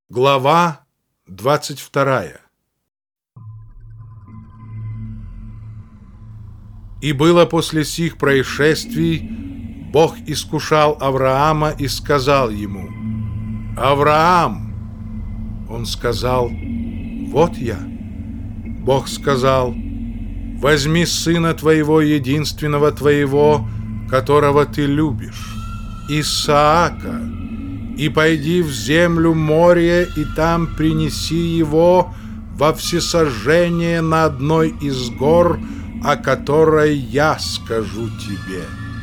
Глава 22. И было после сих происшествий, Бог искушал Авраама и сказал ему: «Авраам!» Он сказал: «Вот я». Бог сказал: «Возьми сына твоего, единственного твоего, которого ты любишь, Исаака, и пойди в землю Мория, и там принеси его во всесожжение на одной из гор, о которой я скажу тебе».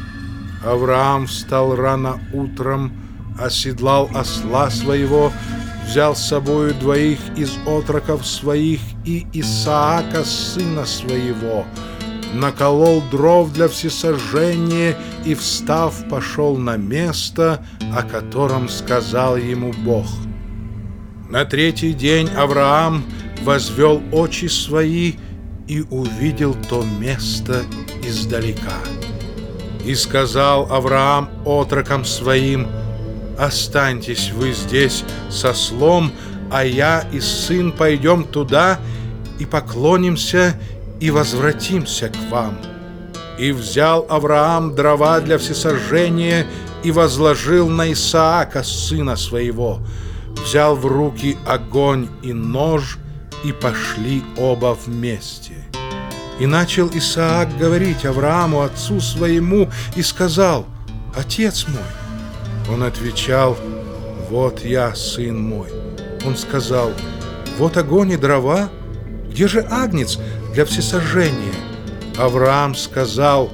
Авраам встал рано утром, оседлал осла своего, взял с собою двоих из отроков своих и Исаака, сына своего, наколол дров для всесожжения и, встав, пошел на место, о котором сказал ему Бог. На третий день Авраам возвел очи свои и увидел то место издалека. И сказал Авраам отрокам своим: «Останьтесь вы здесь с ослом, а я и сын пойдем туда и поклонимся и возвратимся к вам». И взял Авраам дрова для всесожжения и возложил на Исаака, сына своего, взял в руки огонь и нож, и пошли оба вместе. И начал Исаак говорить Аврааму, отцу своему, и сказал: «Отец мой». Он отвечал: «Вот я, сын мой». Он сказал: «Вот огонь и дрова, где же агнец для всесожжения?» Авраам сказал: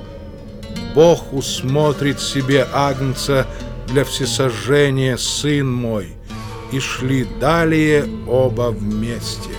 «Бог усмотрит себе агнца для всесожжения, сын мой». И шли далее оба вместе.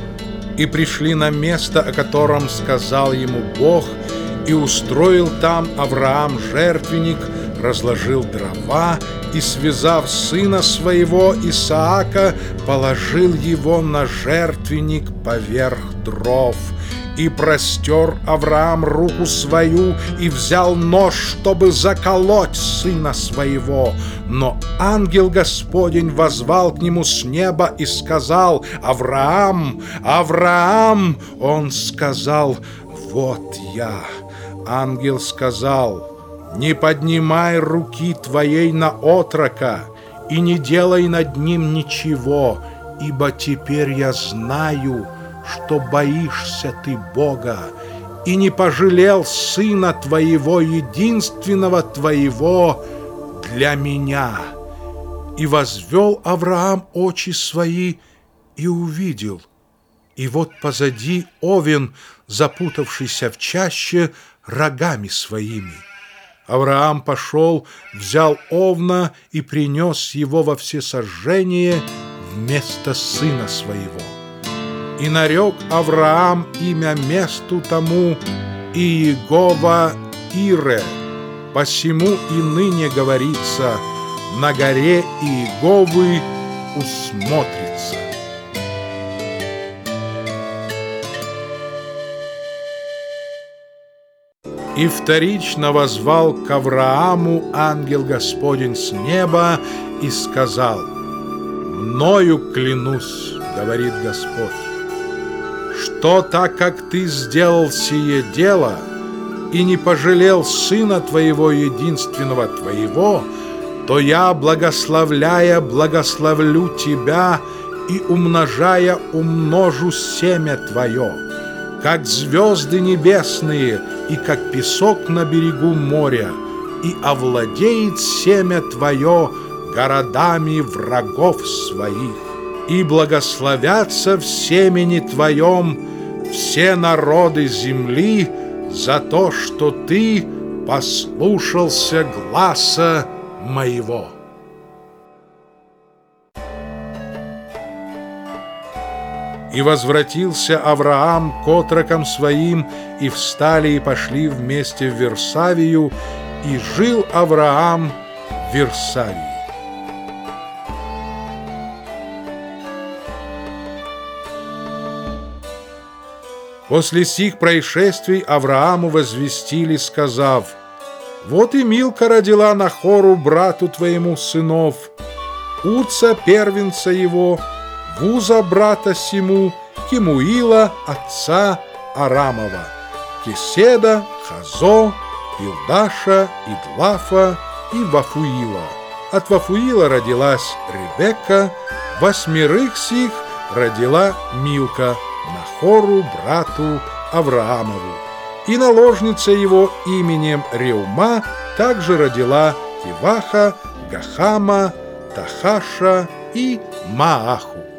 И пришли на место, о котором сказал ему Бог, и устроил там Авраам жертвенник, разложил дрова и, связав сына своего Исаака, положил его на жертвенник поверх дров. И простер Авраам руку свою и взял нож, чтобы заколоть сына своего. Но ангел Господень воззвал к нему с неба и сказал: «Авраам! Авраам!» Он сказал: «Вот я». Ангел сказал: «Не поднимай руки твоей на отрока и не делай над ним ничего, ибо теперь я знаю, что боишься ты Бога, и не пожалел сына твоего, единственного твоего, для меня». И возвел Авраам очи свои и увидел, и вот позади овен, запутавшийся в чаще рогами своими. Авраам пошел, взял овна и принес его во всесожжение вместо сына своего. И нарек Авраам имя месту тому Иегова Ире. Посему и ныне говорится: на горе Иеговы усмотрится. И вторично воззвал к Аврааму ангел Господень с неба и сказал: «Мною клянусь, говорит Господь, что так как ты сделал сие дело и не пожалел сына твоего, единственного твоего, то я, благословляя, благословлю тебя, и умножая, умножу семя твое, как звезды небесные и как песок на берегу моря, и овладеет семя твое городами врагов своих. И благословятся в семени твоем все народы земли за то, что ты послушался гласа моего». И возвратился Авраам к отрокам своим, и встали и пошли вместе в Версавию, и жил Авраам в Версавии. После сих происшествий Аврааму возвестили, сказав: «Вот и Милка родила Нахору, брату твоему, сынов. Уца, первенца его, Вуза, брата сему, Кемуила, отца Арамова, Кеседа, Хазо, Илдаша, Идлафа и Вафуила. От Вафуила родилась Ребекка, 8 сих родила Милка, Нахору, брату Авраамову. И наложница его именем Реума также родила Тиваха, Гахама, Тахаша и Мааху.